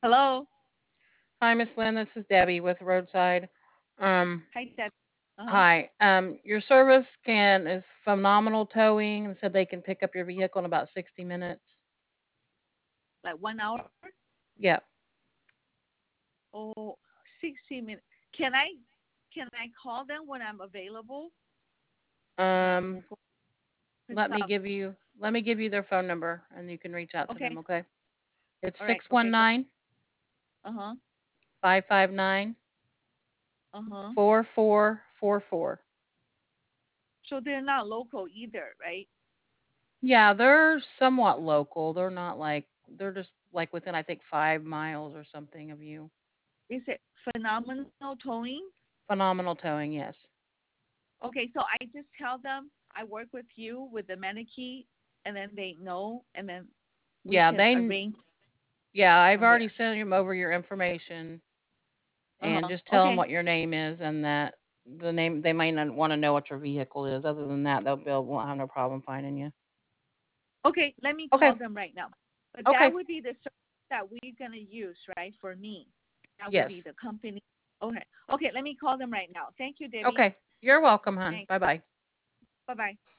Hello. Hi, Miss Lynn. This is Debbie with Roadside. Um, Hi, Deb. Uh-huh. Hi. Your service can is phenomenal towing and said they can pick up your vehicle in about 60 minutes. Like 1 hour? Yeah. Oh, 60 minutes. Can I call them when I'm available? Um, Go pick let me up. give you let me give you their phone number and you can reach out to them, Okay. okay? It's All right. Okay. Go. 619 Uh-huh. 559 Uh-huh. 4444. So they're not local either, right? Yeah, they're somewhat local. They're just like within I think 5 miles or something of you. Is it phenomenal towing? Phenomenal towing, yes. Okay, so I just tell them I work with you with the Manakee, and then they know, and then we Yeah, can they arrange Yeah, I've from already there. sent him over your information and Uh-huh. just tell them Okay. what your name is and that the name they might not want to know what your vehicle is. Other than that, won't have no problem finding you. Okay, let me Okay. call them right now. But that Okay. would be the service that we're gonna use, right? For me, that would be Yes. the company. Okay, okay. Let me call them right now. Thank you, Debbie. Okay. You're welcome, hon. Thanks. Bye bye. Bye bye.